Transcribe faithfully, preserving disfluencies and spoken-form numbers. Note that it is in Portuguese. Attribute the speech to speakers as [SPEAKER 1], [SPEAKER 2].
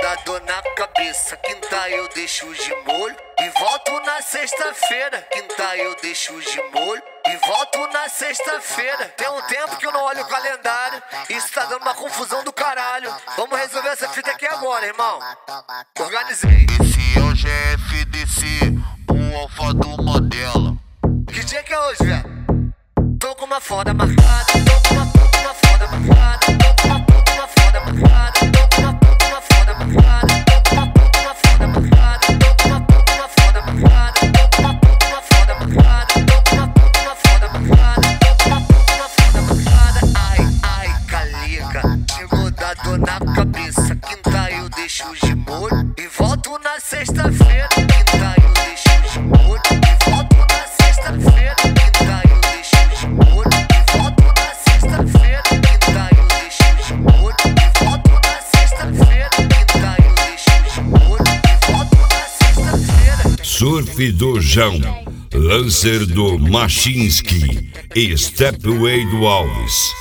[SPEAKER 1] dar dor na cabeça. Quinta eu deixo de molho e volto na sexta-feira. Quinta eu deixo de molho e volto na sexta-feira. Tem um tempo que eu não olho o calendário. Isso tá dando uma confusão do caralho. Vamos resolver essa fita aqui agora, irmão. Organizei.
[SPEAKER 2] Esse é o G F D C, o alfa do Mandela.
[SPEAKER 1] Que dia que é hoje, velho? Tô com uma foda marcada. Tô com uma, tô com uma foda marcada. Tô com uma, tô com uma foda marcada. Tô com uma, tô com uma foda marcada. Tô com uma, tô com uma foda marcada. Tô com uma, tô com uma foda marcada. Tô com uma, tô com uma foda marcada. Tô com uma, tô com uma foda marcada. Tô com uma, tô com uma foda marcada. Ai, ai, calica, chegou da dor na cabeça. Quinta eu deixo de molho e volto na sexta-feira. Quinta eu deixo de molho e volto na sexta-feira. Quinta eu deixo de molho e volto na sexta-feira. Quinta eu deixo de molho e volto na sexta-feira. Quinta eu deixo de molho e volto na sexta-feira.
[SPEAKER 3] Surf do João, Lancer do Machinski e Stepway do Alves.